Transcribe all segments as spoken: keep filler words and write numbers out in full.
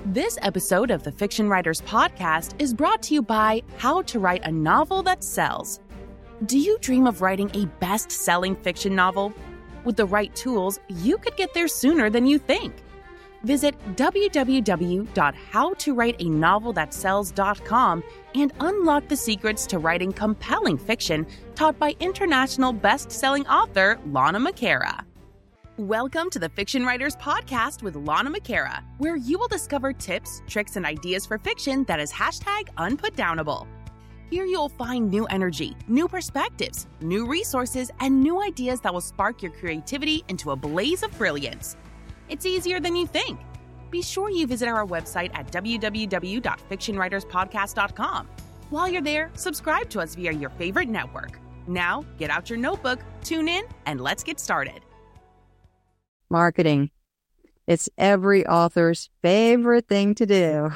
This episode of the Fiction Writers Podcast is brought to you by How to Write a Novel That Sells. Do you dream of writing a best-selling fiction novel? With the right tools, you could get there sooner than you think. Visit w w w dot how to write a novel that sells dot com and unlock the secrets to writing compelling fiction taught by international best-selling author Lana McCara. Welcome to the Fiction Writers Podcast with Lana McCara, where you will discover tips, tricks, and ideas for fiction that is hashtag unputdownable. Here you'll find new energy, new perspectives, new resources, and new ideas that will spark your creativity into a blaze of brilliance. It's easier than you think. Be sure you visit our website at w w w dot fiction writers podcast dot com. While you're there, subscribe to us via your favorite network. Now, get out your notebook, tune in, and let's get started. Marketing. It's every author's favorite thing to do.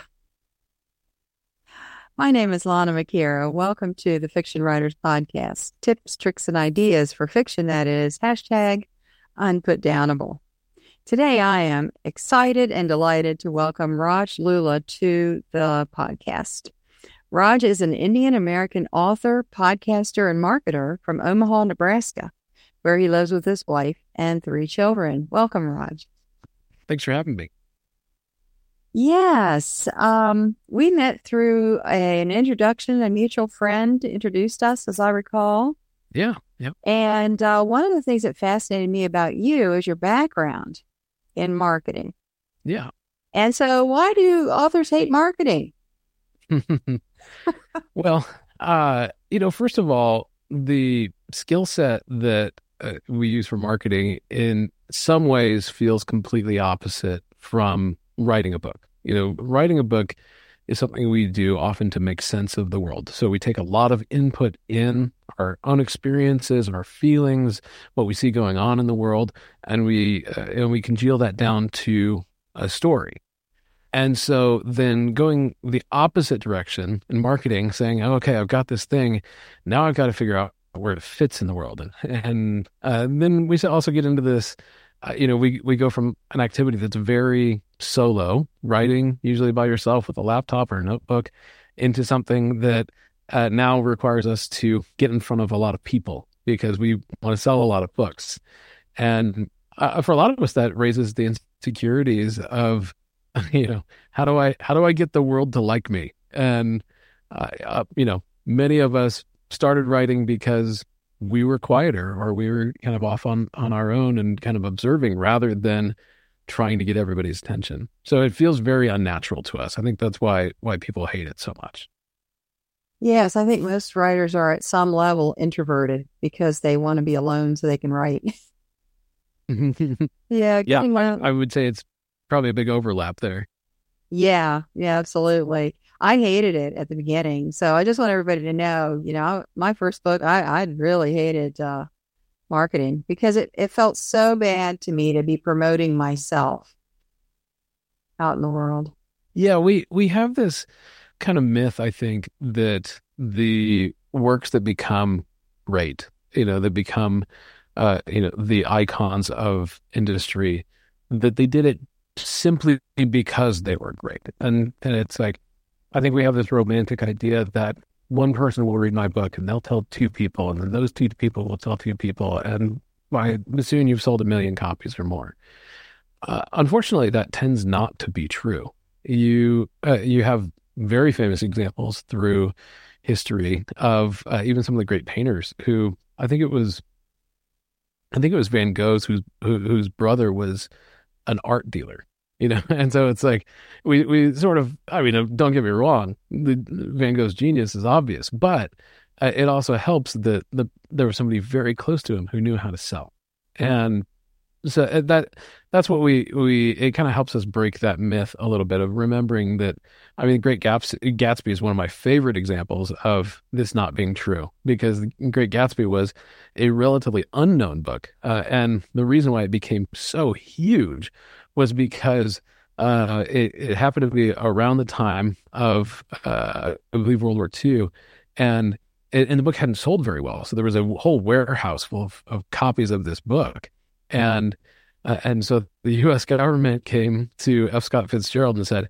My name is Lana McCara. Welcome to the Fiction Writers Podcast. Tips, tricks, and ideas for fiction that is hashtag unputdownable. Today, I am excited and delighted to welcome Raj Lula to the podcast. Raj is an Indian-American author, podcaster, and marketer from Omaha, Nebraska, where he lives with his wife and three children. Welcome, Raj. Thanks for having me. Yes. Um, we met through a, an introduction. A mutual friend introduced us, as I recall. Yeah. Yep. And uh, one of the things that fascinated me about you is your background in marketing. Yeah. And so why do authors hate marketing? Well, uh, you know, first of all, the skill set that uh, we use for marketing in some ways feels completely opposite from writing a book. You know, writing a book is something we do often to make sense of the world. So we take a lot of input in our own experiences, our feelings, what we see going on in the world, and we uh, and we congeal that down to a story. And so then going the opposite direction in marketing, saying, oh, okay, I've got this thing. Now I've got to figure out where it fits in the world. And, and uh, then we also get into this, uh, you know, we, we go from an activity that's very solo, writing usually by yourself with a laptop or a notebook, into something that uh, now requires us to get in front of a lot of people because we want to sell a lot of books. And uh, for a lot of us, that raises the insecurities of, you know, how do I how do I get the world to like me? And uh, uh, you know, many of us started writing because we were quieter or we were kind of off on on our own and kind of observing rather than trying to get everybody's attention. So it feels very unnatural to us. I think that's why why people hate it so much. Yes, I think most writers are at some level introverted because they want to be alone so they can write. yeah, yeah. One, I would say it's probably a big overlap there. Yeah, yeah, absolutely. I hated it at the beginning. So I just want everybody to know, you know, my first book, I, I really hated uh, marketing because it, it felt so bad to me to be promoting myself out in the world. Yeah, we, we have this kind of myth, I think, that the works that become great, you know, that become, uh, you know, the icons of industry, that they did it simply because they were great. And and it's like, I think we have this romantic idea that one person will read my book and they'll tell two people, and then those two people will tell two people, and by soon you've sold a million copies or more. Uh, unfortunately, that tends not to be true. You uh, you have very famous examples through history of uh, even some of the great painters who, I think it was, I think it was Van Gogh's whose who, whose brother was an art dealer. You know, and so it's like we, we sort of, I mean, don't get me wrong, the Van Gogh's genius is obvious, but uh, it also helps that the there was somebody very close to him who knew how to sell. And so that that's what we, we it kind of helps us break that myth a little bit of remembering that, I mean, Great Gatsby, Gatsby is one of my favorite examples of this not being true, because Great Gatsby was a relatively unknown book. Uh, and the reason why it became so huge was because uh, it, it happened to be around the time of, uh, I believe, World War Two, and it, and the book hadn't sold very well. So there was a whole warehouse full of, of copies of this book, and uh, and so the U S government came to F. Scott Fitzgerald and said,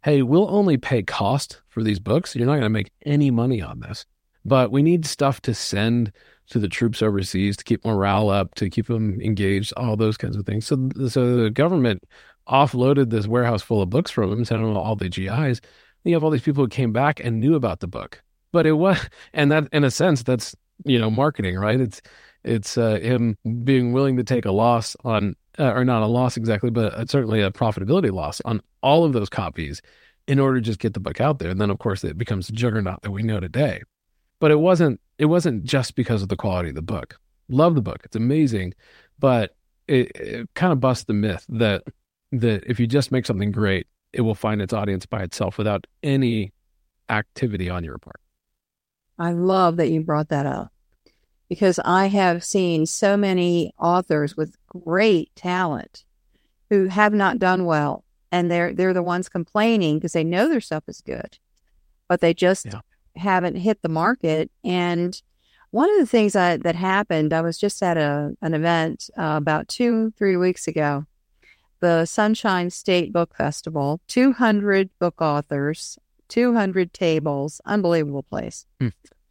hey, we'll only pay cost for these books. You're not going to make any money on this, but we need stuff to send to the troops overseas to keep morale up, to keep them engaged, all those kinds of things. So, so the government offloaded this warehouse full of books from them, sent them all the G Is. You have all these people who came back and knew about the book, but it was, and that in a sense, that's, you know, marketing, right? It's, it's uh, him being willing to take a loss on, uh, or not a loss exactly, but uh, certainly a profitability loss on all of those copies in order to just get the book out there. And then of course it becomes the juggernaut that we know today. But it wasn't, it wasn't just because of the quality of the book. Love the book. It's amazing, but it, it kind of busts the myth that, that if you just make something great, it will find its audience by itself without any activity on your part. I love that you brought that up, because I have seen so many authors with great talent who have not done well, and they're they're the ones complaining because they know their stuff is good, but they just yeah. haven't hit the market. And one of the things I, that happened, I was just at a an event uh, about two, three weeks ago, the Sunshine State Book Festival, two hundred book authors, two hundred tables, unbelievable place. Hmm.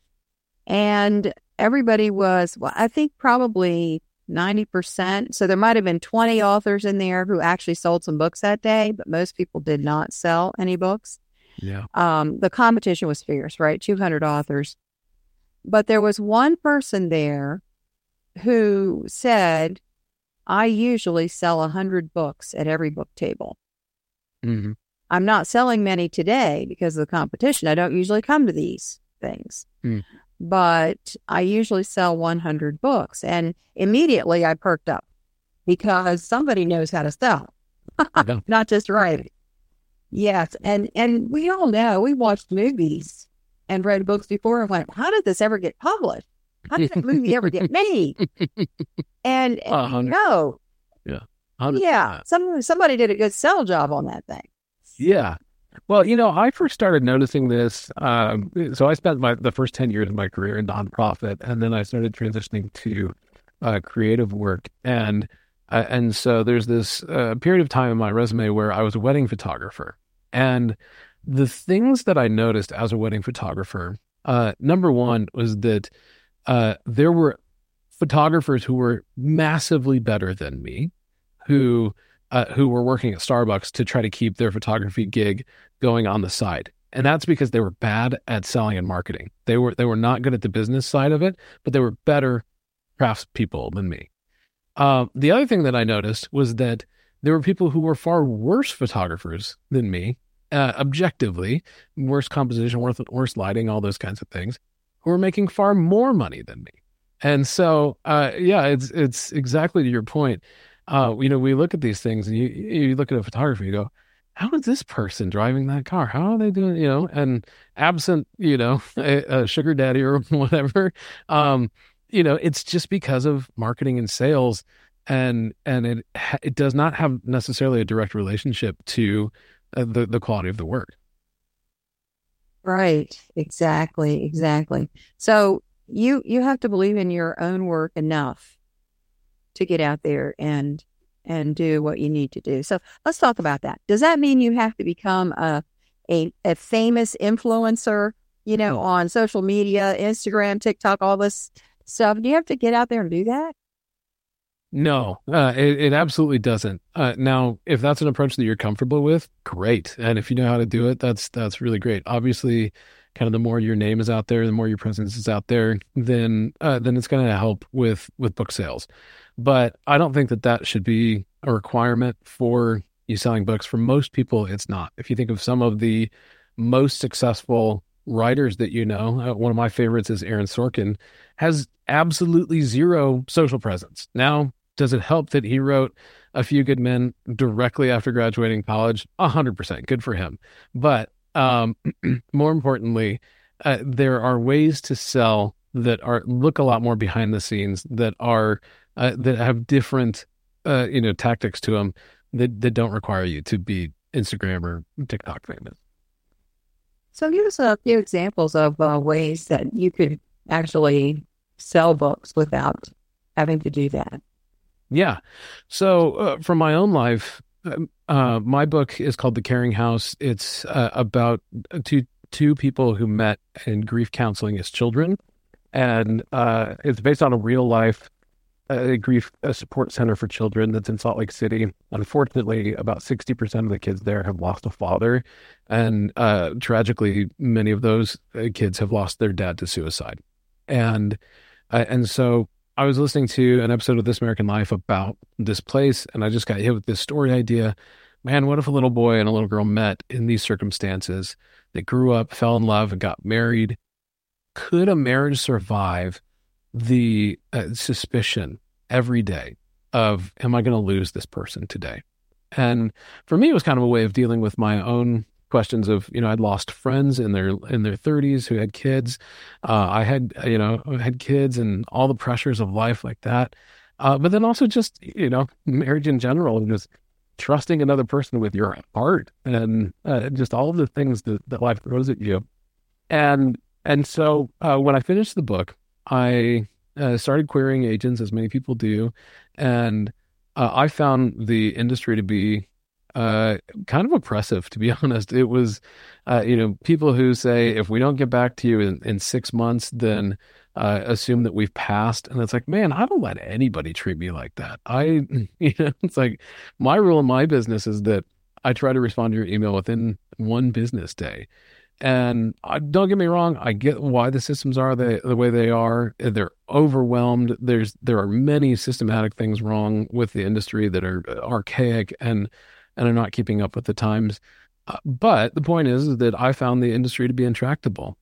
And everybody was, well, I think probably ninety percent. So there might have been twenty authors in there who actually sold some books that day, but most people did not sell any books. Yeah. Um, the competition was fierce, right? two hundred authors. But there was one person there who said, I usually sell one hundred books at every book table. Mm-hmm. I'm not selling many today because of the competition. I don't usually come to these things. Mm. But I usually sell one hundred books. And immediately I perked up because somebody knows how to sell, not just write. Yes. And, and we all know, we watched movies and read books before and went, how did this ever get published? How did that movie ever get made? And, and no. Yeah. Yeah. Some, somebody did a good sell job on that thing. Yeah. Well, you know, I first started noticing this. Um, so I spent my the first ten years of my career in nonprofit, and then I started transitioning to uh, creative work. And uh, and so there's this uh, period of time in my resume where I was a wedding photographer. And the things that I noticed as a wedding photographer, uh, number one was that uh, there were photographers who were massively better than me, who Uh, who were working at Starbucks to try to keep their photography gig going on the side. And that's because they were bad at selling and marketing. They were they were not good at the business side of it, but they were better craftspeople than me. Uh, the other thing that I noticed was that there were people who were far worse photographers than me, uh, objectively, worse composition, worse, worse lighting, all those kinds of things, who were making far more money than me. And so, uh, yeah, it's it's exactly to your point. Uh, you know, we look at these things and you, you look at a photographer, you go, how is this person driving that car? How are they doing, you know, and absent, you know, a, a sugar daddy or whatever, um, you know, it's just because of marketing and sales, and, and it, it does not have necessarily a direct relationship to uh, the, the quality of the work. Right. Exactly. Exactly. So you, you have to believe in your own work enough to get out there and and do what you need to do. So let's talk about that. Does that mean you have to become a a, a famous influencer, you know, on social media, Instagram, TikTok, all this stuff? Do you have to get out there and do that? No, uh, it, it absolutely doesn't. Uh, now, if that's an approach that you're comfortable with, great. And if you know how to do it, that's that's really great. Obviously, kind of the more your name is out there, the more your presence is out there, then uh, then it's going to help with with book sales. But I don't think that that should be a requirement for you selling books. For most people, it's not. If you think of some of the most successful writers that you know, uh, one of my favorites is Aaron Sorkin, has absolutely zero social presence. Now, does it help that he wrote A Few Good Men directly after graduating college? A hundred percent. Good for him. But um, more importantly, uh, there are ways to sell that are look a lot more behind the scenes, that are Uh, that have different, uh, you know, tactics to them that, that don't require you to be Instagram or TikTok famous. So give us a few examples of uh, ways that you could actually sell books without having to do that. Yeah. So uh, from my own life, uh, my book is called The Caring House. It's uh, about two two people who met in grief counseling as children, and uh, it's based on a real life uh, grief uh, support center for children that's in Salt Lake City. Unfortunately, about sixty percent of the kids there have lost a father, and uh, tragically, many of those uh, kids have lost their dad to suicide. And uh, and so I was listening to an episode of This American Life about this place, and I just got hit with this story idea. Man, what if a little boy and a little girl met in these circumstances? They grew up, fell in love, and got married. Could a marriage survive the uh, suspicion every day of, am I going to lose this person today? And for me, it was kind of a way of dealing with my own questions of, you know, I'd lost friends in their in their thirties who had kids. Uh, I had, you know, had kids and all the pressures of life like that. Uh, but then also just, you know, marriage in general and just trusting another person with your heart and uh, just all of the things that, that life throws at you. And and so uh, when I finished the book, I uh, started querying agents, as many people do. And uh, I found the industry to be Uh, kind of oppressive, to be honest. It was, uh, you know, people who say, if we don't get back to you in, in six months, then uh, assume that we've passed. And it's like, man, I don't let anybody treat me like that. I, you know, it's like my rule in my business is that I try to respond to your email within one business day. And I, don't get me wrong, I get why the systems are the, the way they are. They're overwhelmed. There's there are many systematic things wrong with the industry that are archaic and and are not keeping up with the times. Uh, but the point is, is that I found the industry to be intractable.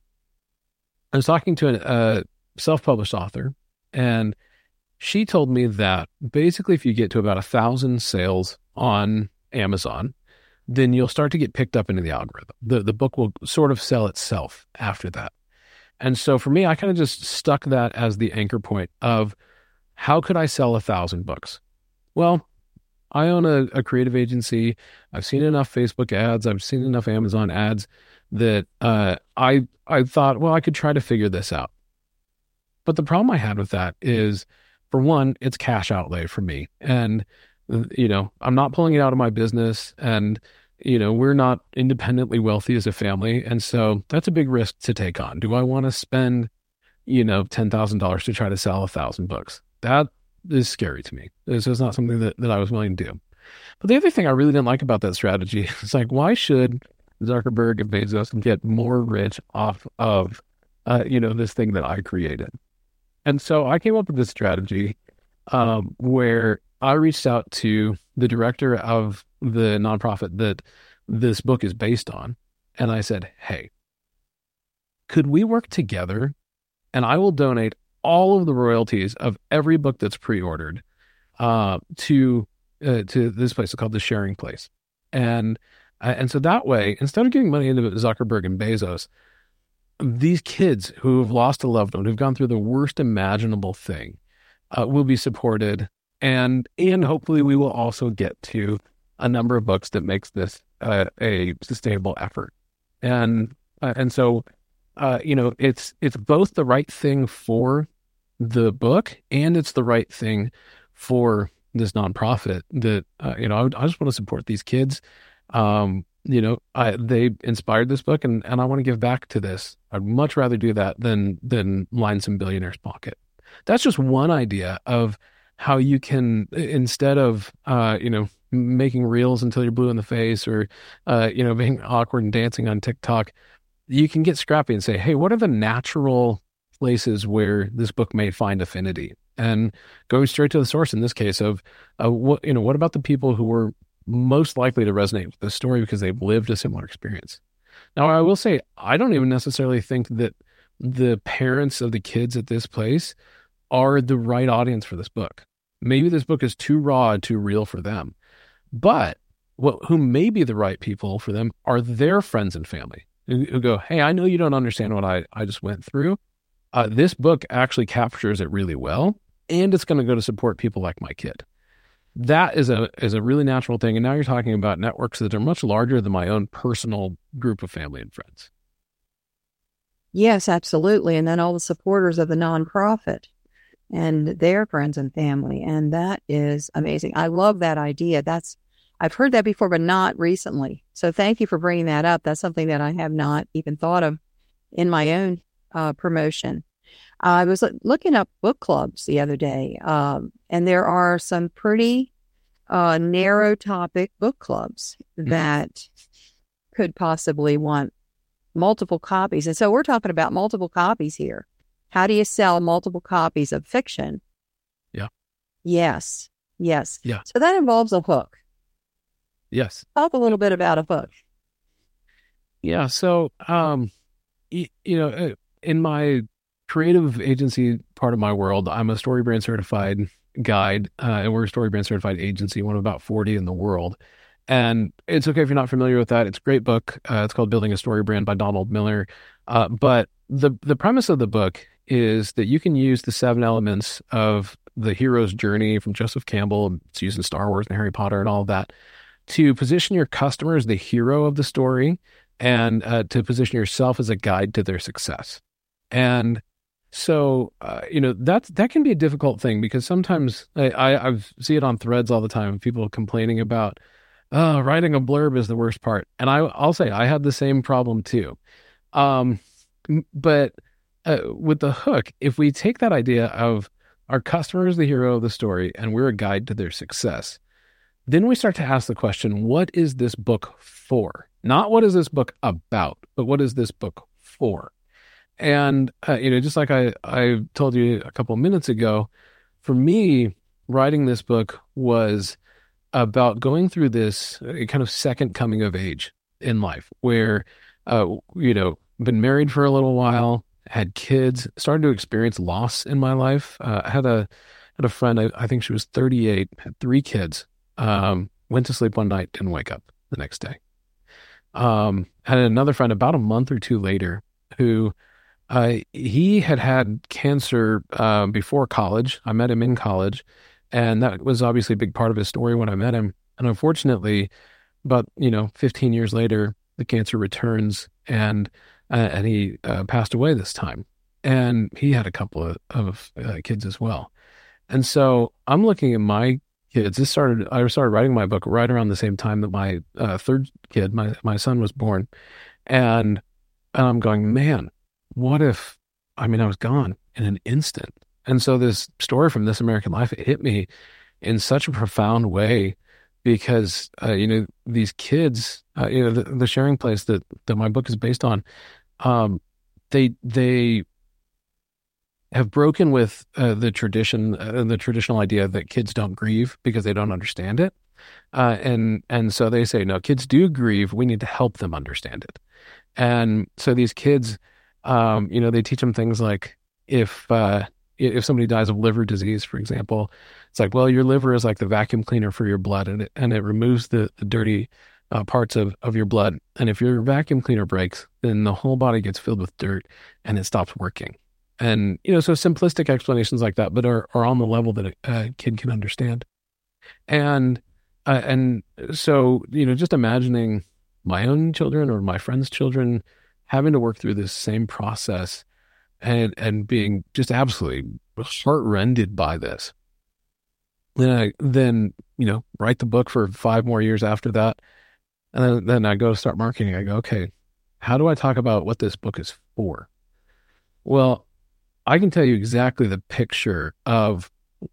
I was talking to an, a self-published author, and she told me that basically if you get to about a thousand sales on Amazon, then you'll start to get picked up into the algorithm. The, the book will sort of sell itself after that. And so for me, I kind of just stuck that as the anchor point of how could I sell a thousand books? Well, I own a, a creative agency. I've seen enough Facebook ads. I've seen enough Amazon ads that uh, I I thought, well, I could try to figure this out. But the problem I had with that is, for one, it's cash outlay for me. And, you know, I'm not pulling it out of my business. And, you know, we're not independently wealthy as a family. And so that's a big risk to take on. Do I want to spend, you know, ten thousand dollars to try to sell a thousand books? That is scary to me. This is not something that, that I was willing to do. But the other thing I really didn't like about that strategy is like, why should Zuckerberg and Bezos get more rich off of, uh, you know, this thing that I created? And so I came up with this strategy um, where I reached out to the director of the nonprofit that this book is based on. And I said, hey, could we work together and I will donate all of the royalties of every book that's pre-ordered uh, to uh, to this place called the Sharing Place. And uh, and so that way, instead of giving money into Zuckerberg and Bezos, these kids who have lost a loved one, who've gone through the worst imaginable thing, uh, will be supported. And and hopefully we will also get to a number of books that makes this uh, a sustainable effort. And uh, and so, uh, you know, it's it's both the right thing for the book and it's the right thing for this nonprofit that, uh, you know, I, I just want to support these kids. Um, you know, I, they inspired this book and, and I want to give back to this. I'd much rather do that than, than line some billionaire's pocket. That's just one idea of how you can, instead of, uh, you know, making reels until you're blue in the face or, uh, you know, being awkward and dancing on TikTok, you can get scrappy and say, hey, what are the natural places where this book may find affinity, and going straight to the source in this case of, uh, what, you know, what about the people who were most likely to resonate with this story because they've lived a similar experience? Now, I will say, I don't even necessarily think that the parents of the kids at this place are the right audience for this book. Maybe this book is too raw and too real for them, but what, who may be the right people for them are their friends and family who, who go, hey, I know you don't understand what I, I just went through. Uh, this book actually captures it really well, and it's going to go to support people like my kid. That is a is a really natural thing. And now you're talking about networks that are much larger than my own personal group of family and friends. Yes, absolutely. And then all the supporters of the nonprofit and their friends and family. And that is amazing. I love that idea. That's I've heard that before, but not recently. So thank you for bringing that up. That's something that I have not even thought of in my own uh, promotion. Uh, I was looking up book clubs the other day, um, and there are some pretty uh, narrow topic book clubs that could possibly want multiple copies. And so we're talking about multiple copies here. How do you sell multiple copies of fiction? Yeah. Yes. Yes. Yeah. So that involves a hook. Yes. Talk a little bit about a hook. Yeah. So, um, you, you know, in my creative agency part of my world, I'm a StoryBrand certified guide, uh, and we're a StoryBrand certified agency, one of about forty in the world. And it's okay if you're not familiar with that. It's a great book. Uh, it's called Building a Story Brand by Donald Miller. Uh, but the the premise of the book is that you can use the seven elements of the hero's journey from Joseph Campbell. It's used in Star Wars and Harry Potter and all of that, to position your customer as the hero of the story, and uh, to position yourself as a guide to their success. And so, uh, you know, that's, that can be a difficult thing, because sometimes I, I I've see it on threads all the time, people complaining about, oh, writing a blurb is the worst part. And I, I'll say I had the same problem too. Um, but uh, with the hook, if we take that idea of our customer is the hero of the story and we're a guide to their success, then we start to ask the question, what is this book for? Not what is this book about, but what is this book for? And, uh, you know, just like I, I told you a couple of minutes ago, for me, writing this book was about going through this kind of second coming of age in life where, uh, you know, been married for a little while, had kids, started to experience loss in my life. Uh, I had a, had a friend, I, I think she was thirty-eight, had three kids, um, went to sleep one night, didn't wake up the next day. Um, had another friend about a month or two later who, uh, he had had cancer, uh, before college. I met him in college, and that was obviously a big part of his story when I met him. And unfortunately, about, you know, fifteen years later, the cancer returns, and, uh, and he, uh, passed away this time. And he had a couple of, of uh, kids as well. And so I'm looking at my kids. This started, I started writing my book right around the same time that my uh, third kid, my, my son, was born. And, and I'm going, man, what if, I mean, I was gone in an instant. And so this story from This American Life, it hit me in such a profound way, because, uh, you know, these kids, uh, you know, the, the sharing place that, that my book is based on, um, they, they have broken with uh, the tradition, uh, the traditional idea that kids don't grieve because they don't understand it. Uh, and, and so they say, no, kids do grieve. We need to help them understand it. And so these kids, um, you know, they teach them things like, if, uh, if somebody dies of liver disease, for example, it's like, well, your liver is like the vacuum cleaner for your blood, and it, and it removes the, the dirty uh, parts of, of your blood. And if your vacuum cleaner breaks, then the whole body gets filled with dirt and it stops working. And, you know, so simplistic explanations like that, but are, are on the level that a, a kid can understand. And, uh, and so, you know, just imagining my own children or my friends' children having to work through this same process and, and being just absolutely heart-rended by this. Then I, then, you know, write the book for five more years after that. And then, then I go to start marketing. I go, okay, how do I talk about what this book is for? Well, I can tell you exactly the picture of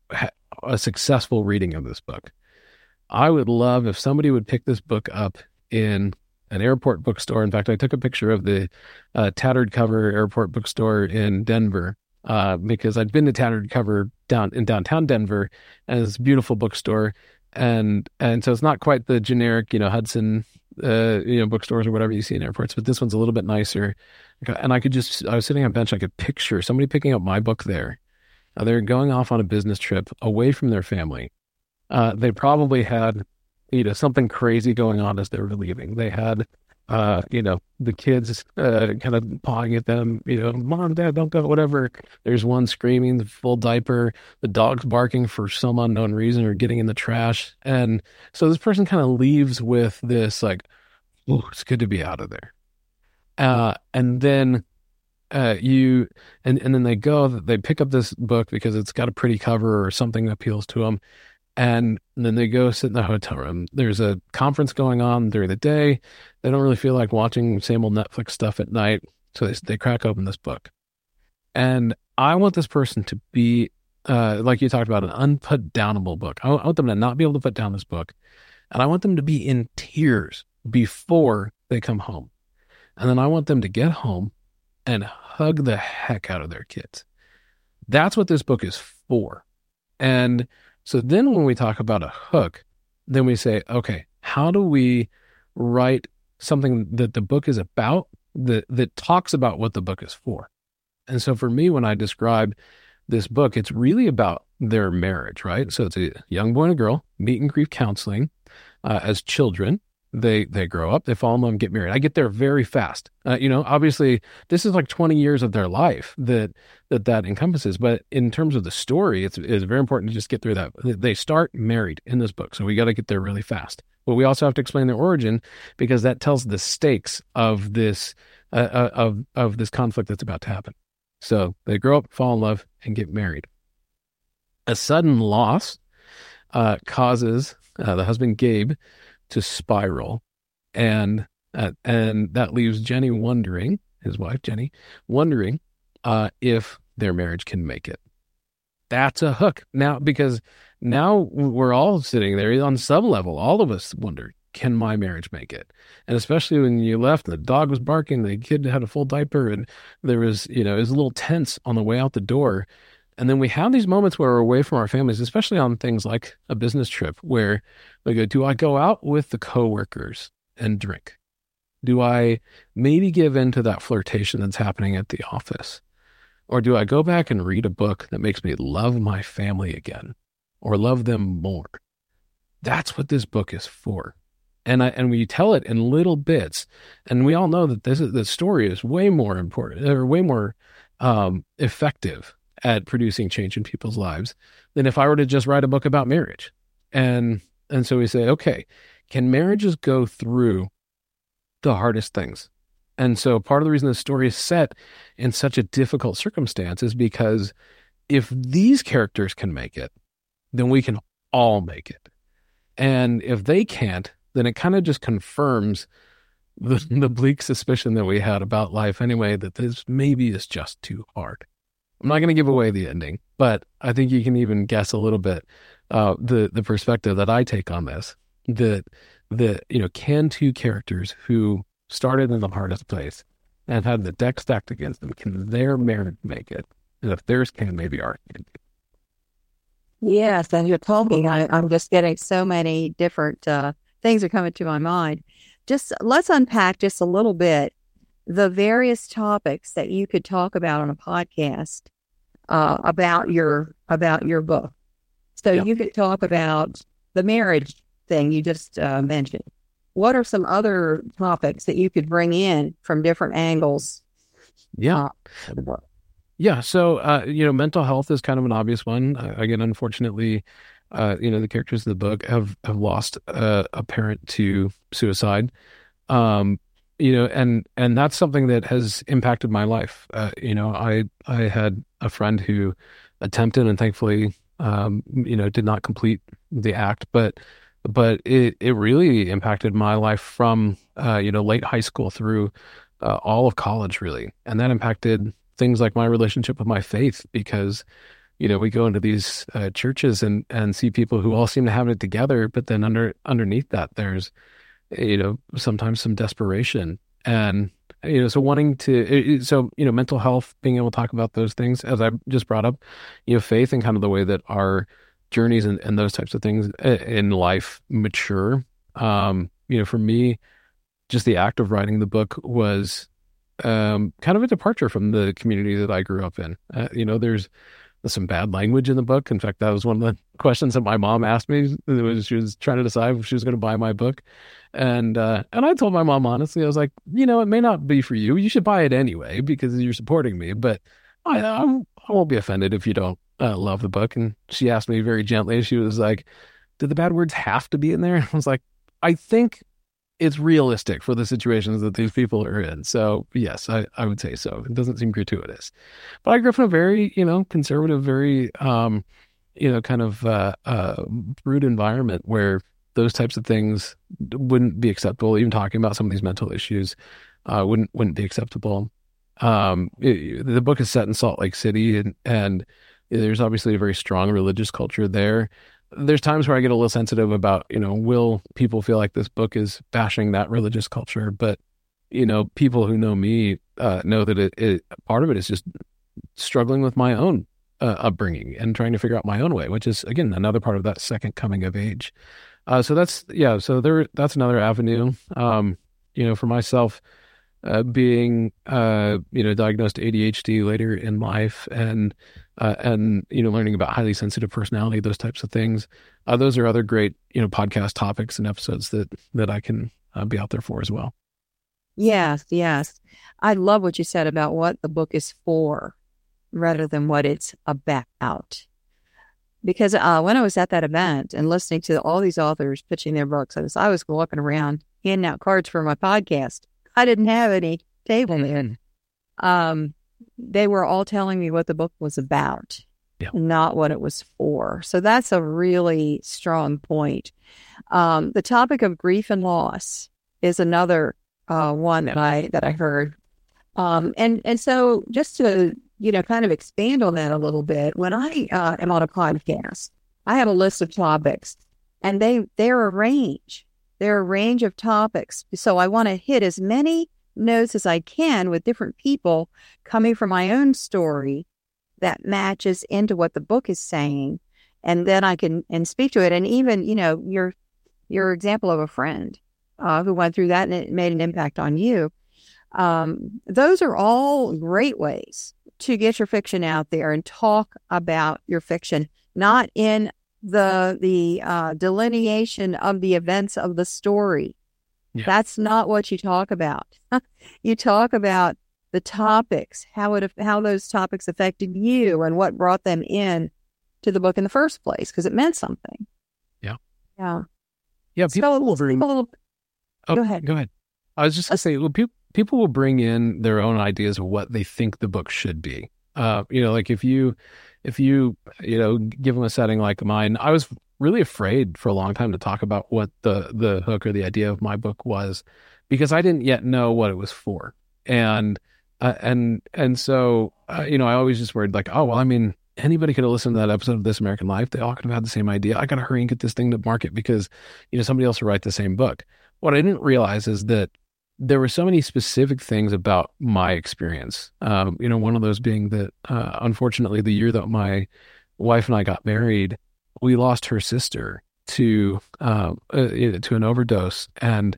a successful reading of this book. I would love if somebody would pick this book up in an airport bookstore. In fact, I took a picture of the uh, Tattered Cover airport bookstore in Denver uh, because I'd been to Tattered Cover down in downtown Denver, and it's a beautiful bookstore. And and so it's not quite the generic, you know, Hudson, uh, you know, bookstores or whatever you see in airports, but this one's a little bit nicer. And I could just, I was sitting on a bench, I could picture somebody picking up my book there. Uh, they're going off on a business trip away from their family. Uh, they probably had, you know, something crazy going on as they were leaving. They had, uh, you know, the kids uh, kind of pawing at them, you know, mom, dad, don't go, whatever. There's one screaming, the full diaper, the dog's barking for some unknown reason or getting in the trash. And so this person kind of leaves with this like, oh, it's good to be out of there. Uh, and then uh, you, and, and then they go, they pick up this book because it's got a pretty cover or something that appeals to them. And then they go sit in the hotel room. There's a conference going on during the day. They don't really feel like watching same old Netflix stuff at night. So they, they crack open this book. And I want this person to be, uh, like you talked about, an unputdownable book. I want them to not be able to put down this book. And I want them to be in tears before they come home. And then I want them to get home and hug the heck out of their kids. That's what this book is for. And so then when we talk about a hook, then we say, okay, how do we write something that the book is about, that, that talks about what the book is for? And so for me, when I describe this book, it's really about their marriage, right? So it's a young boy and a girl, meet and grief counseling uh, as children. They they grow up, they fall in love and get married. I get there very fast. Uh, you know, obviously, this is like twenty years of their life that that, that encompasses. But in terms of the story, it's, it's very important to just get through that. They start married in this book, so we got to get there really fast. But we also have to explain their origin, because that tells the stakes of this uh, of of this conflict that's about to happen. So they grow up, fall in love, and get married. A sudden loss uh, causes uh, the husband, Gabe, to spiral, and uh, and that leaves Jenny wondering, his wife Jenny, wondering uh, if their marriage can make it. That's a hook now, because now we're all sitting there on some level. All of us wonder, can my marriage make it? And especially when you left, the dog was barking, the kid had a full diaper, and there was, you know, it was a little tense on the way out the door. And then we have these moments where we're away from our families, especially on things like a business trip, where we go, do I go out with the coworkers and drink? Do I maybe give in to that flirtation that's happening at the office? Or do I go back and read a book that makes me love my family again, or love them more? That's what this book is for. And I, and we tell it in little bits. And we all know that this is, the story is way more important, or way more um, effective at producing change in people's lives than if I were to just write a book about marriage. And and so we say, okay, can marriages go through the hardest things? And so part of the reason the story is set in such a difficult circumstance is because if these characters can make it, then we can all make it. And if they can't, then it kind of just confirms the, the bleak suspicion that we had about life anyway, that this maybe is just too hard. I'm not going to give away the ending, but I think you can even guess a little bit uh, the the perspective that I take on this. That that you know, can two characters who started in the hardest place and had the deck stacked against them, can their marriage make it? And if theirs can, maybe ours can. Yes, and you're talking, I, I'm just getting so many different uh, things are coming to my mind. Just let's unpack just a little bit the various topics that you could talk about on a podcast uh, about your about your book. So yeah. You could talk about the marriage thing you just uh, mentioned. What are some other topics that you could bring in from different angles? Yeah. Uh, yeah. So, uh, you know, mental health is kind of an obvious one. Uh, again, unfortunately, uh, you know, the characters of the book have, have lost uh, a parent to suicide. Um, you know, and, and that's something that has impacted my life. Uh, you know, I, I had a friend who attempted and thankfully, um, you know, did not complete the act, but, but it, it really impacted my life from, uh, you know, late high school through uh, all of college, really. And that impacted things like my relationship with my faith, because, you know, we go into these uh, churches and, and see people who all seem to have it together, but then under underneath that, there's, you know, sometimes some desperation. And, you know, so wanting to, so, you know, mental health, being able to talk about those things, as I just brought up, you know, faith and kind of the way that our journeys and, and those types of things in life mature. Um, you know, for me, just the act of writing the book was um, kind of a departure from the community that I grew up in. Uh, you know, there's some bad language in the book. In fact, that was one of the questions that my mom asked me. It was, she was trying to decide if she was going to buy my book. And uh, and I told my mom, honestly, I was like, you know, it may not be for you. You should buy it anyway because you're supporting me. But I, I'm, I won't be offended if you don't uh, love the book. And she asked me very gently, she was like, did the bad words have to be in there? I was like, I think it's realistic for the situations that these people are in. So yes, I, I would say so. It doesn't seem gratuitous. But I grew up in a very, you know, conservative, very, um, you know, kind of uh, uh, brute environment where those types of things wouldn't be acceptable. Even talking about some of these mental issues uh, wouldn't wouldn't be acceptable. Um, it, the book is set in Salt Lake City, and, and there's obviously a very strong religious culture there. There's times where I get a little sensitive about, you know, will people feel like this book is bashing that religious culture? But, you know, people who know me uh, know that it, it part of it is just struggling with my own uh, upbringing and trying to figure out my own way, which is, again, another part of that second coming of age. Uh, so that's, yeah, so there, that's another avenue. Um, you know, for myself, uh, being, uh, you know, diagnosed A D H D later in life and, uh, and, you know, learning about highly sensitive personality, those types of things. Uh, those are other great, you know, podcast topics and episodes that, that I can uh, be out there for as well. Yes, yes. I love what you said about what the book is for rather than what it's about. Because uh, when I was at that event and listening to all these authors pitching their books, I was, I was walking around handing out cards for my podcast. I didn't have any table there. Um, they were all telling me what the book was about, yeah. not what it was for. So that's a really strong point. Um, the topic of grief and loss is another uh, one that I that I heard. Um, and and so just to you know, kind of expand on that a little bit. When I uh, am on a podcast, I have a list of topics, and they they're a range. They're a range of topics. So I want to hit as many notes as I can with different people coming from my own story that matches into what the book is saying, and then I can and speak to it. And even you know your your example of a friend uh, who went through that and it made an impact on you. Um, those are all great ways to get your fiction out there and talk about your fiction, not in the the uh, delineation of the events of the story. Yeah. That's not what you talk about. You talk about the topics, how it how those topics affected you, and what brought them in to the book in the first place, because it meant something. Yeah, yeah, yeah. People so, will bring. People, oh, go ahead. Go ahead. I was just gonna say, well, people. People will bring in their own ideas of what they think the book should be. Uh, you know, like if you, if you, you know, give them a setting like mine, I was really afraid for a long time to talk about what the, the hook or the idea of my book was, because I didn't yet know what it was for. And, uh, and, and so, uh, you know, I always just worried like, oh, well, I mean, anybody could have listened to that episode of This American Life. They all could have had the same idea. I got to hurry and get this thing to market because, you know, somebody else will write the same book. What I didn't realize is that there were so many specific things about my experience. Um, you know, one of those being that, uh, unfortunately, the year that my wife and I got married, we lost her sister to uh, uh, to an overdose, and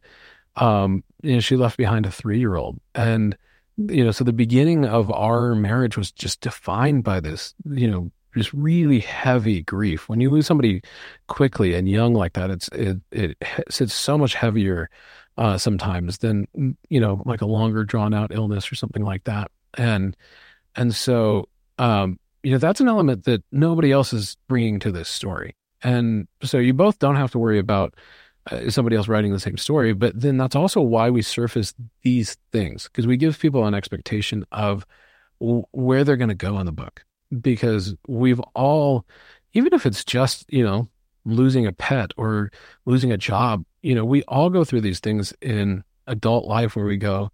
um, you know, she left behind a three-year-old. And you know, so the beginning of our marriage was just defined by this, you know, just really heavy grief. When you lose somebody quickly and young like that, it's it it sits so much heavier. Uh, sometimes than, you know, like a longer drawn out illness or something like that. And, and so, um, you know, that's an element that nobody else is bringing to this story. And so you both don't have to worry about uh, somebody else writing the same story, but then that's also why we surface these things, because we give people an expectation of w- where they're going to go in the book, because we've all, even if it's just, you know, losing a pet or losing a job, you know, we all go through these things in adult life where we go,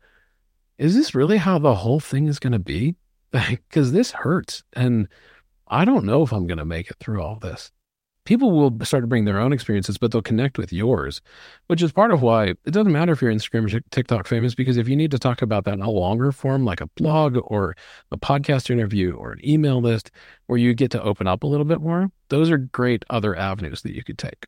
is this really how the whole thing is going to be? Because this hurts. And I don't know if I'm going to make it through all this. People will start to bring their own experiences, but they'll connect with yours, which is part of why it doesn't matter if you're Instagram or TikTok famous, because if you need to talk about that in a longer form, like a blog or a podcast interview or an email list where you get to open up a little bit more, those are great other avenues that you could take.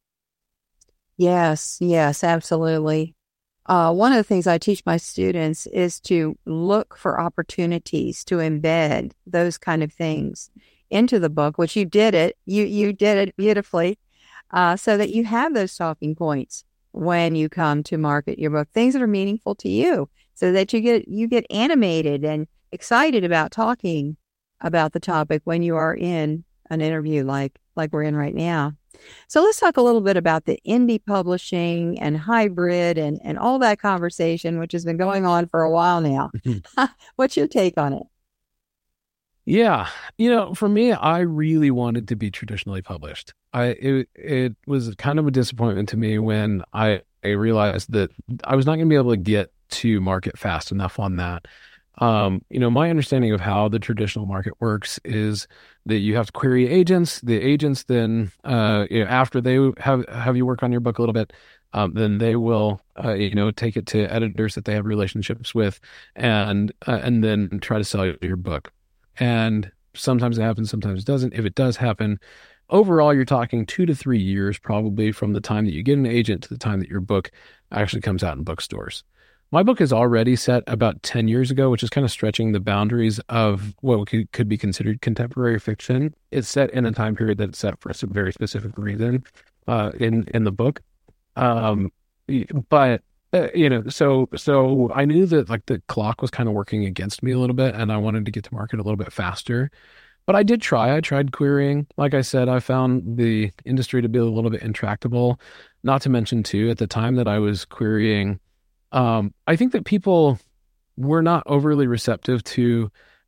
Yes, yes, absolutely. Uh, one of the things I teach my students is to look for opportunities to embed those kind of things into the book, which you did it. You you did it beautifully, uh, so that you have those talking points when you come to market your book, things that are meaningful to you, so that you get you get animated and excited about talking about the topic when you are in an interview like like we're in right now. So let's talk a little bit about the indie publishing and hybrid and, and all that conversation, which has been going on for a while now. What's your take on it? Yeah. You know, for me, I really wanted to be traditionally published. I it, it was kind of a disappointment to me when I, I realized that I was not going to be able to get to market fast enough on that. Um, you know, my understanding of how the traditional market works is that you have to query agents. The agents then, uh, you know, after they have have you work on your book a little bit, um, then they will, uh, you know, take it to editors that they have relationships with, and uh, and then try to sell your book. And sometimes it happens, sometimes it doesn't. If it does happen, overall, you're talking two to three years probably from the time that you get an agent to the time that your book actually comes out in bookstores. My book is already set about ten years ago, which is kind of stretching the boundaries of what could, could be considered contemporary fiction. It's set in a time period that's set for a very specific reason uh, in, in the book. Um, but Uh, you know, so so I knew that like the clock was kind of working against me a little bit, and I wanted to get to market a little bit faster. But I did try. I tried querying. Like I said, I found the industry to be a little bit intractable. Not to mention, too, at the time that I was querying, um, I think that people were not overly receptive to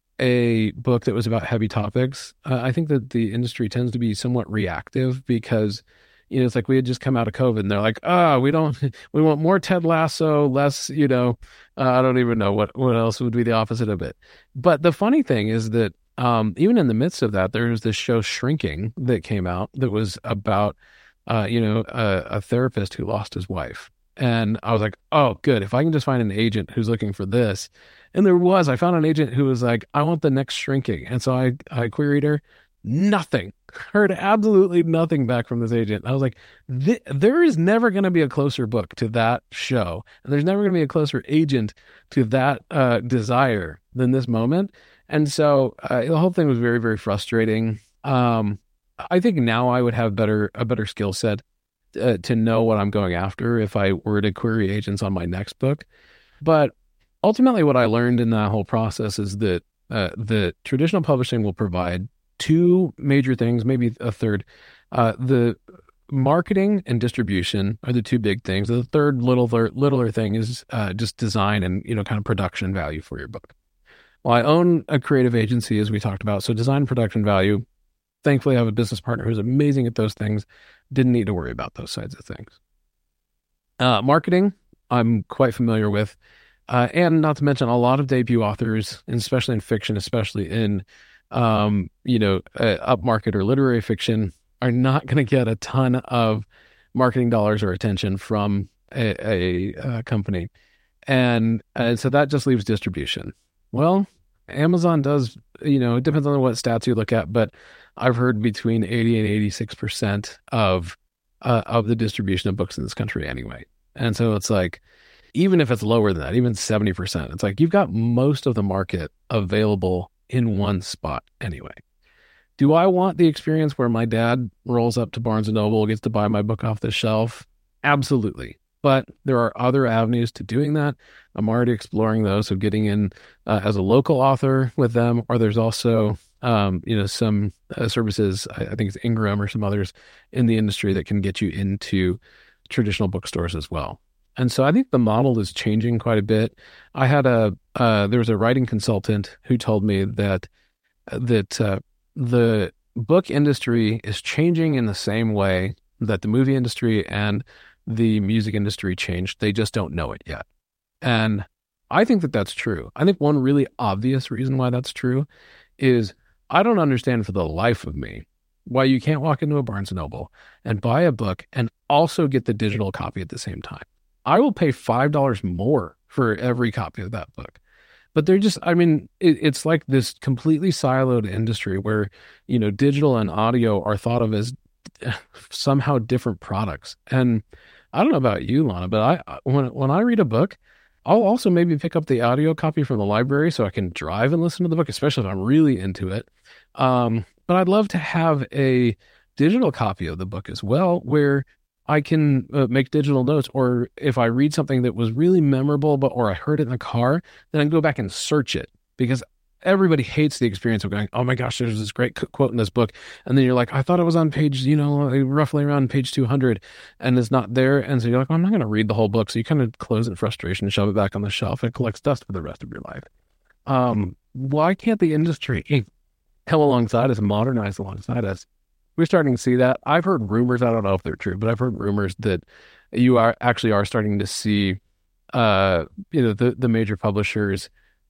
a book that was about heavy topics. Uh, I think that the industry tends to be somewhat reactive because you know, it's like we had just come out of COVID and they're like, oh, we don't, we want more Ted Lasso, less, you know, uh, I don't even know what, what else would be the opposite of it. But the funny thing is that um, even in the midst of that, there was this show Shrinking that came out that was about, uh, you know, a, a therapist who lost his wife. And I was like, oh, good. If I can just find an agent who's looking for this. And there was, I found an agent who was like, I want the next Shrinking. And so I, I queried her. Nothing. Heard absolutely nothing back from this agent. I was like, there is never going to be a closer book to that show. And there's never going to be a closer agent to that uh, desire than this moment. And so uh, the whole thing was very, very frustrating. Um, I think now I would have better a better skill set uh, to know what I'm going after if I were to query agents on my next book. But ultimately what I learned in that whole process is that uh, the traditional publishing will provide two major things, maybe a third. Uh, the marketing and distribution are the two big things. The third little littler thing is uh, just design and, you know, kind of production value for your book. Well, I own a creative agency, as we talked about. So design and production value. Thankfully, I have a business partner who's amazing at those things. Didn't need to worry about those sides of things. Uh, marketing, I'm quite familiar with. Uh, and not to mention a lot of debut authors, and especially in fiction, especially in um, you know, uh, upmarket or literary fiction, are not going to get a ton of marketing dollars or attention from a, a, a company. And, and so that just leaves distribution. Well, Amazon does, you know, it depends on what stats you look at, but I've heard between eighty and eighty-six percent of, uh, of the distribution of books in this country anyway. And so it's like, even if it's lower than that, even seventy percent, it's like you've got most of the market available in one spot anyway. Do I want the experience where my dad rolls up to Barnes and Noble, gets to buy my book off the shelf? Absolutely. But there are other avenues to doing that. I'm already exploring those. So getting in uh, as a local author with them, or there's also, um, you know, some uh, services, I, I think it's Ingram or some others in the industry that can get you into traditional bookstores as well. And so I think the model is changing quite a bit. I had a, uh, there was a writing consultant who told me that, that uh, the book industry is changing in the same way that the movie industry and the music industry changed. They just don't know it yet. And I think that that's true. I think one really obvious reason why that's true is I don't understand for the life of me why you can't walk into a Barnes and Noble and buy a book and also get the digital copy at the same time. I will pay five dollars more for every copy of that book. But they're just, I mean, it, it's like this completely siloed industry where, you know, digital and audio are thought of as somehow different products. And I don't know about you, Lana, but I when when I read a book, I'll also maybe pick up the audio copy from the library so I can drive and listen to the book, especially if I'm really into it. Um, but I'd love to have a digital copy of the book as well, where I can uh, make digital notes, or if I read something that was really memorable, but or I heard it in the car, then I can go back and search it, because everybody hates the experience of going, oh my gosh, there's this great quote in this book. And then you're like, I thought it was on page, you know, roughly around page two hundred, and it's not there. And so you're like, oh, I'm not going to read the whole book. So you kind of close it in frustration, shove it back on the shelf, and it collects dust for the rest of your life. Um, why can't the industry come alongside us and modernize alongside us. We're starting to see that. I've heard rumors, I don't know if they're true, but I've heard rumors that you are actually are starting to see, uh, you know, the, the major publishers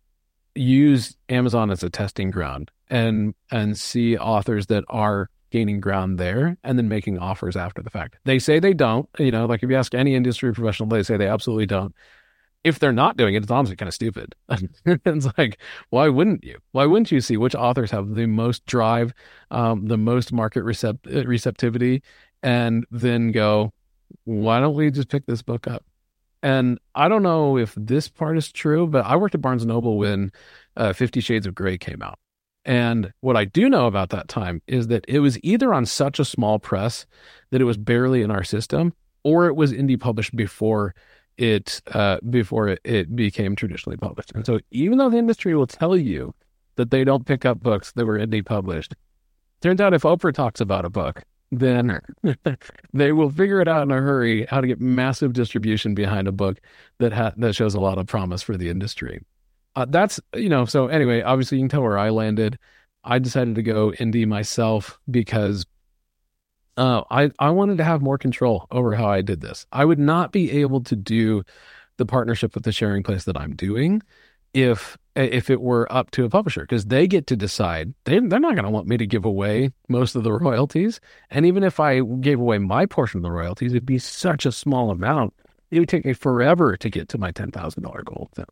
use Amazon as a testing ground and, and see authors that are gaining ground there and then making offers after the fact. They say they don't, you know, like if you ask any industry professional, they say they absolutely don't. If they're not doing it, it's honestly kind of stupid. It's like, why wouldn't you? Why wouldn't you see which authors have the most drive, um, the most market recept- receptivity, and then go, why don't we just pick this book up? And I don't know if this part is true, but I worked at Barnes and Noble when uh, Fifty Shades of Grey came out. And what I do know about that time is that it was either on such a small press that it was barely in our system, or it was indie published before it uh, before it, it became traditionally published. And so even though the industry will tell you that they don't pick up books that were indie published, turns out if Oprah talks about a book, then they will figure it out in a hurry how to get massive distribution behind a book that ha- that shows a lot of promise for the industry. Uh, that's, you know, so anyway, obviously you can tell where I landed. I decided to go indie myself because Uh, I, I wanted to have more control over how I did this. I would not be able to do the partnership with the Sharing Place that I'm doing if if it were up to a publisher, because they get to decide. They, they're not going to want me to give away most of the royalties. And even if I gave away my portion of the royalties, it'd be such a small amount. It would take me forever to get to my ten thousand dollars goal. So.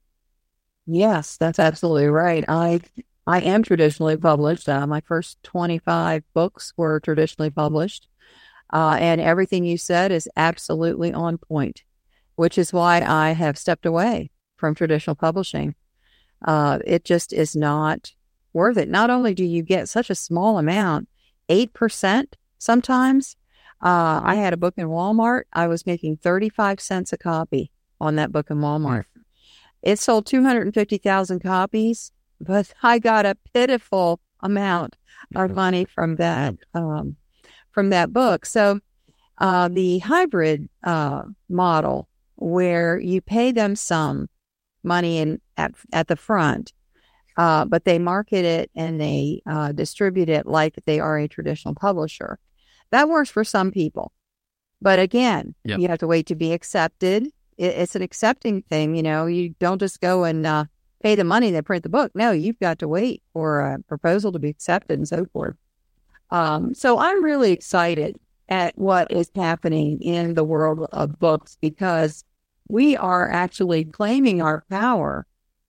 Yes, that's absolutely right. I I am traditionally published. Uh, my first twenty-five books were traditionally published. Uh, and everything you said is absolutely on point, which is why I have stepped away from traditional publishing. Uh, it just is not worth it. Not only do you get such a small amount, eight percent sometimes. Uh, I had a book in Walmart. I was making thirty-five cents a copy on that book in Walmart. It sold two hundred fifty thousand copies. But I got a pitiful amount of money from that um, from that book. So uh, the hybrid uh, model, where you pay them some money in at at the front, uh, but they market it and they uh, distribute it like they are a traditional publisher, that works for some people. But again, yep. You have to wait to be accepted. It, it's an accepting thing. You know, you don't just go and uh, pay the money to print the book. No, you've got to wait for a proposal to be accepted and so forth. Um, so I'm really excited at what is happening in the world of books, because we are actually claiming our power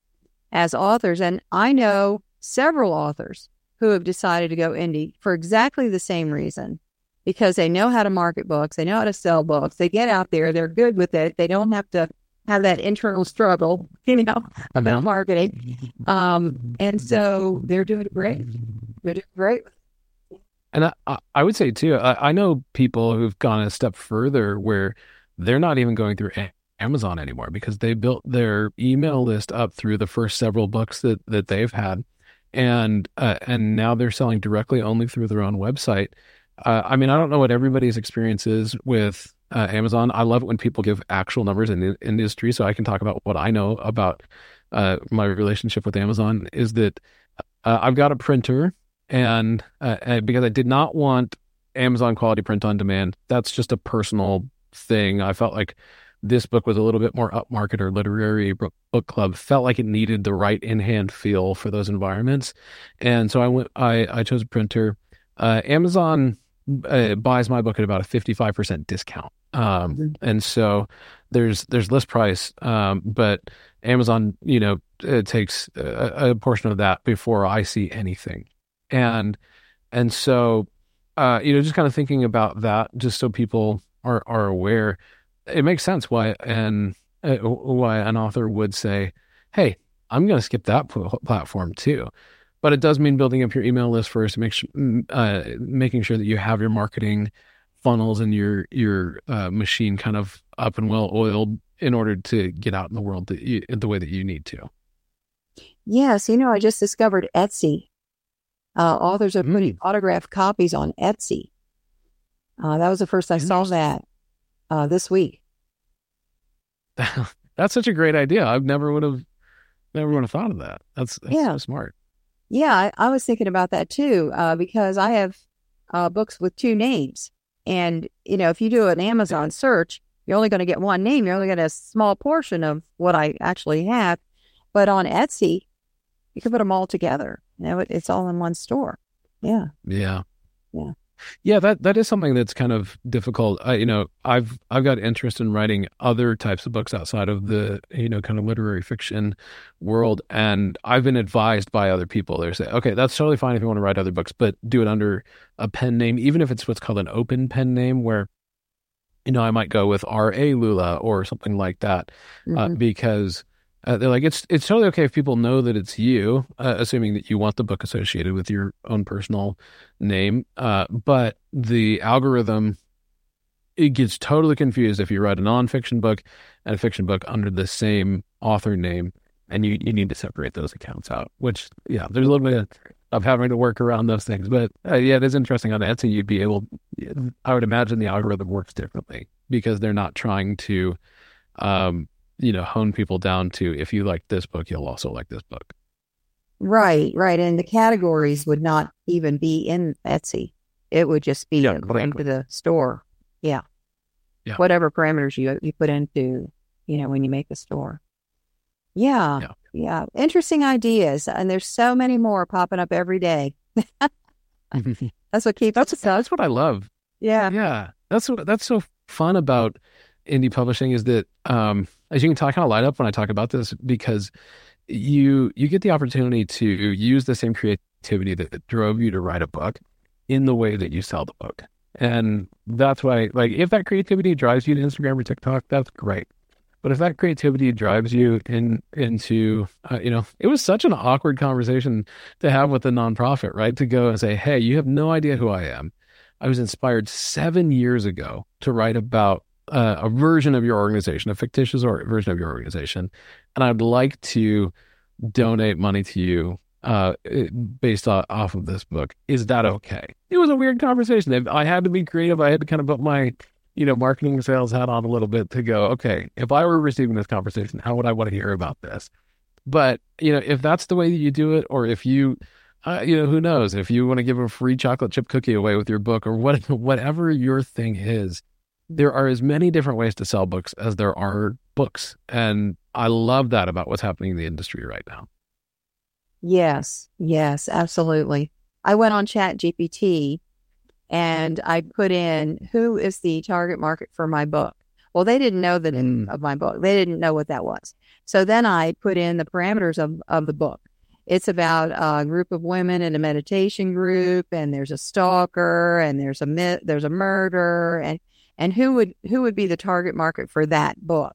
as authors. And I know several authors who have decided to go indie for exactly the same reason, because they know how to market books. They know how to sell books. They get out there. They're good with it. They don't have to have that internal struggle, you know, about marketing. Um, and so they're doing great. They're doing great. And I, I would say, too, I, I know people who've gone a step further where they're not even going through Amazon anymore, because they built their email list up through the first several books that, that they've had. And, uh, and now they're selling directly only through their own website. Uh, I mean, I don't know what everybody's experience is with Uh, Amazon. I love it when people give actual numbers in the industry, so I can talk about what I know about uh, my relationship with Amazon. Is that uh, I've got a printer, and uh, because I did not want Amazon quality print on demand, that's just a personal thing. I felt like this book was a little bit more upmarket, or literary book club, felt like it needed the right in-hand feel for those environments. And so I went, I, I chose a printer. Uh, Amazon uh, buys my book at about a fifty-five percent discount. Um, mm-hmm. And so there's, there's list price, um, but Amazon, you know, it takes a, a portion of that before I see anything. And, and so, uh, you know, just kind of thinking about that, just so people are, are aware, it makes sense why, and uh, why an author would say, hey, I'm going to skip that pl- platform too. But it does mean building up your email list first, make sure, uh, making sure that you have your marketing funnels and your your uh, machine kind of up and well oiled in order to get out in the world that you, the way that you need to. Yes, you know, I just discovered Etsy. Uh, authors are putting mm. autographed copies on Etsy. Uh, that was the first I saw that uh, this week. That's such a great idea. I never would have never would have thought of that. That's, that's yeah. so smart. Yeah, I, I was thinking about that too, uh, because I have uh, books with two names. And, you know, if you do an Amazon search, you're only going to get one name. You're only going to get a small portion of what I actually have. But on Etsy, you can put them all together. You know, it, it's all in one store. Yeah. Yeah. Yeah. Yeah, that, that is something that's kind of difficult. I, you know, I've I've got interest in writing other types of books outside of the, you know, kind of literary fiction world. And I've been advised by other people. They say, okay, that's totally fine if you want to write other books, but do it under a pen name, even if it's what's called an open pen name, where, you know, I might go with R A Lula or something like that, mm-hmm. uh, because uh, they're like, it's it's totally okay if people know that it's you, uh, assuming that you want the book associated with your own personal name. Uh, but the algorithm, it gets totally confused if you write a nonfiction book and a fiction book under the same author name, and you, you need to separate those accounts out, which, yeah, there's a little bit of, of having to work around those things. But uh, yeah, it is interesting on Etsy. You'd be able, I would imagine the algorithm works differently because they're not trying to, um, you know, hone people down to, if you like this book, you'll also like this book. Right, right. And the categories would not even be in Etsy. It would just be yeah, exactly. into the store. Yeah. Yeah. Whatever parameters you you put into, you know, when you make the store. Yeah. Yeah. Yeah. Interesting ideas. And there's so many more popping up every day. That's what keeps that's that's what I love. Yeah. Yeah. That's what that's so fun about indie publishing, is that um as you can talk, kind of light up when I talk about this, because you you get the opportunity to use the same creativity that drove you to write a book in the way that you sell the book. And that's why, like, if that creativity drives you to Instagram or TikTok, that's great. But if that creativity drives you in into, uh, you know, it was such an awkward conversation to have with a nonprofit, right? To go and say, hey, you have no idea who I am. I was inspired seven years ago to write about uh, a version of your organization, a fictitious or version of your organization. And I'd like to donate money to you uh, based off, off of this book. Is that okay? It was a weird conversation. I had to be creative. I had to kind of put my, you know, marketing and sales hat on a little bit to go, okay, if I were receiving this conversation, how would I want to hear about this? But, you know, if that's the way that you do it, or if you, uh, you know, who knows, if you want to give a free chocolate chip cookie away with your book, or what, whatever your thing is, there are as many different ways to sell books as there are books. And I love that about what's happening in the industry right now. Yes, yes, absolutely. I went on Chat G P T and I put in, who is the target market for my book? Well, they didn't know the name of my book. They didn't know what that was. So then I put in the parameters of, of the book. It's about a group of women in a meditation group, and there's a stalker, and there's a there's a murder, and and who would who would be the target market for that book?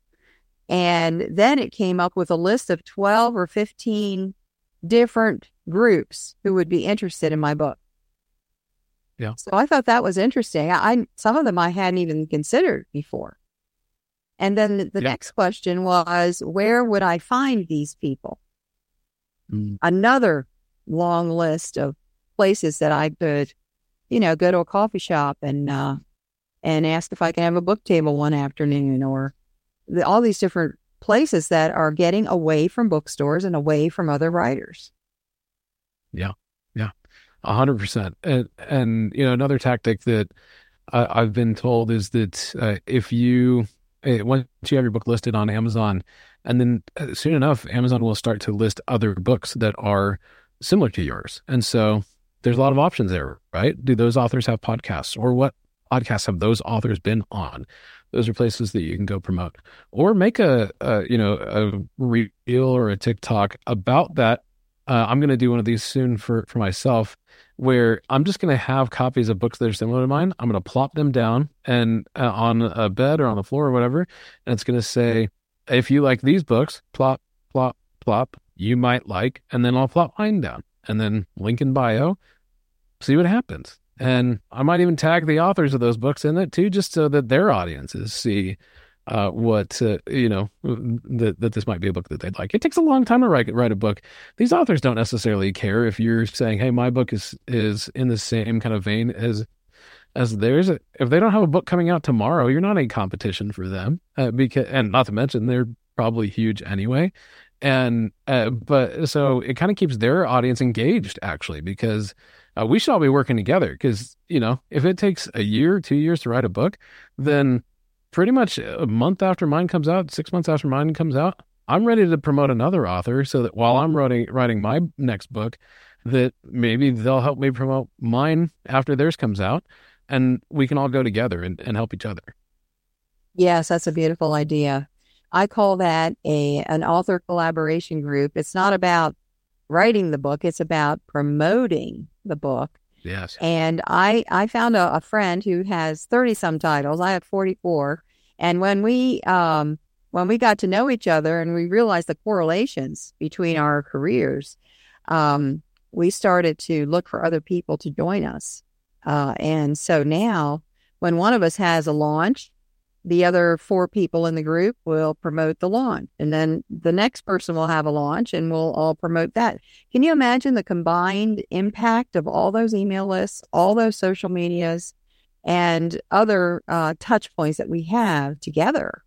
And then it came up with a list of twelve or fifteen different groups who would be interested in my book. Yeah. So I thought that was interesting. I, I some of them I hadn't even considered before. And then the, the yeah. next question was, where would I find these people? Mm. Another long list of places that I could, you know, go to a coffee shop and uh, and ask if I can have a book table one afternoon, or the, all these different places that are getting away from bookstores and away from other writers. Yeah, yeah, a hundred percent. And and you know, another tactic that uh, I've been told is that uh, if you uh, once you have your book listed on Amazon, and then uh, soon enough, Amazon will start to list other books that are similar to yours, and so there's a lot of options there, right? Do those authors have podcasts, or what podcasts have those authors been on? Those are places that you can go promote, or make a, a you know, a reel or a TikTok about that. Uh, I'm going to do one of these soon for, for myself, where I'm just going to have copies of books that are similar to mine. I'm going to plop them down and uh, on a bed or on the floor or whatever. And it's going to say, if you like these books, plop, plop, plop, you might like, and then I'll plop mine down, and then link in bio, see what happens. And I might even tag the authors of those books in it too, just so that their audiences see uh, what, uh, you know, that, that this might be a book that they'd like. It takes a long time to write, write a book. These authors don't necessarily care if you're saying, hey, my book is, is in the same kind of vein as, as theirs. If they don't have a book coming out tomorrow, you're not a competition for them. Uh, because, and not to mention, they're probably huge anyway. And, uh, but so it kind of keeps their audience engaged, actually, because uh, we should all be working together. Because, you know, if it takes a year, two years to write a book, then pretty much a month after mine comes out, six months after mine comes out, I'm ready to promote another author so that while I'm writing, writing my next book, that maybe they'll help me promote mine after theirs comes out, and we can all go together and, and help each other. Yes, that's a beautiful idea. I call that a an author collaboration group. It's not about writing the book. It's about promoting the book. Yes. And I, I found a, a friend who has thirty some titles. I have forty-four. And when we, um, when we got to know each other and we realized the correlations between our careers, um, we started to look for other people to join us. Uh, and so now when one of us has a launch, the other four people in the group will promote the launch. And then the next person will have a launch and we'll all promote that. Can you imagine the combined impact of all those email lists, all those social medias, and other uh, touch points that we have together,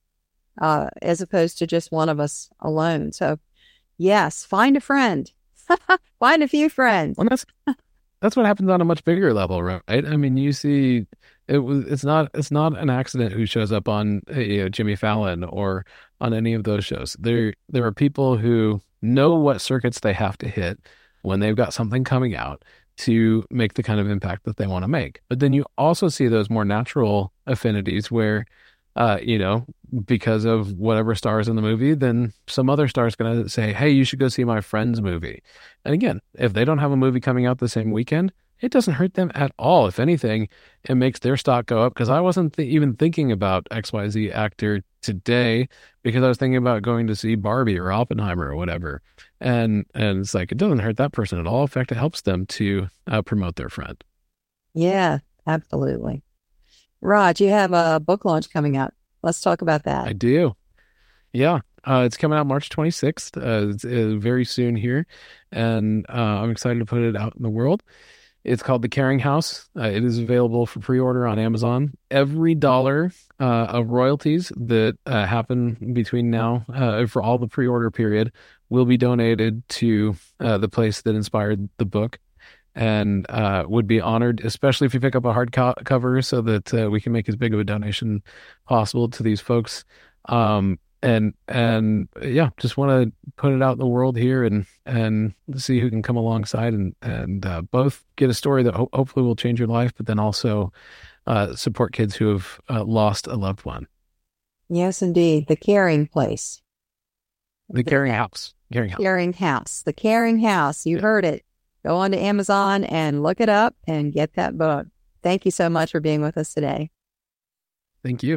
uh, as opposed to just one of us alone? So yes, find a friend, find a few friends. Well, that's, that's what happens on a much bigger level, right? I mean, you see, It was. It's not. It's not an accident who shows up on you know, Jimmy Fallon or on any of those shows. There, there are people who know what circuits they have to hit when they've got something coming out to make the kind of impact that they want to make. But then you also see those more natural affinities where, uh, you know, because of whatever star is in the movie, then some other star is going to say, "Hey, you should go see my friend's movie." And again, if they don't have a movie coming out the same weekend, it doesn't hurt them at all. If anything, it makes their stock go up, because I wasn't th- even thinking about X Y Z actor today because I was thinking about going to see Barbie or Oppenheimer or whatever. And and it's like, it doesn't hurt that person at all. In fact, it helps them to uh, promote their friend. Yeah, absolutely. Raj, you have a book launch coming out. Let's talk about that. I do. Yeah. Uh, it's coming out March twenty-sixth. Uh, it's uh, very soon here. And uh, I'm excited to put it out in the world. It's called The Caring House. Uh, it is available for pre-order on Amazon. Every dollar uh, of royalties that uh, happen between now uh, for all the pre-order period will be donated to uh, the place that inspired the book, and uh, would be honored, especially if you pick up a hardcover, so that uh, we can make as big of a donation possible to these folks. Um, And, and yeah, just want to put it out in the world here and, and see who can come alongside and, and uh, both get a story that ho- hopefully will change your life, but then also uh, support kids who have uh, lost a loved one. Yes, indeed. The Caring Place. The, the Caring House. Caring House. Caring House. The Caring House. You yeah. heard it. Go on to Amazon and look it up and get that book. Thank you so much for being with us today. Thank you.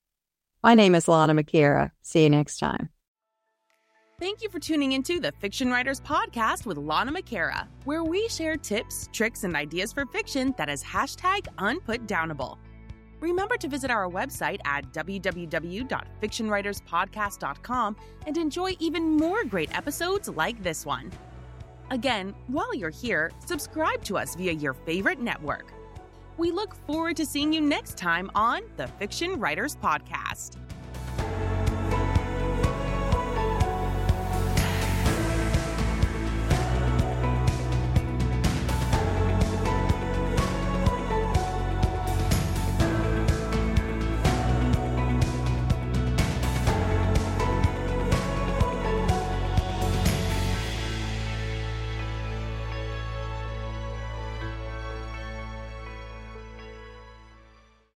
My name is Lana McKera. See you next time. Thank you for tuning into the Fiction Writers Podcast with Lana McKera, where we share tips, tricks, and ideas for fiction that is hashtag unputdownable. Remember to visit our website at w w w dot fiction writers podcast dot com and enjoy even more great episodes like this one. Again, while you're here, subscribe to us via your favorite network. We look forward to seeing you next time on the Fiction Writers Podcast.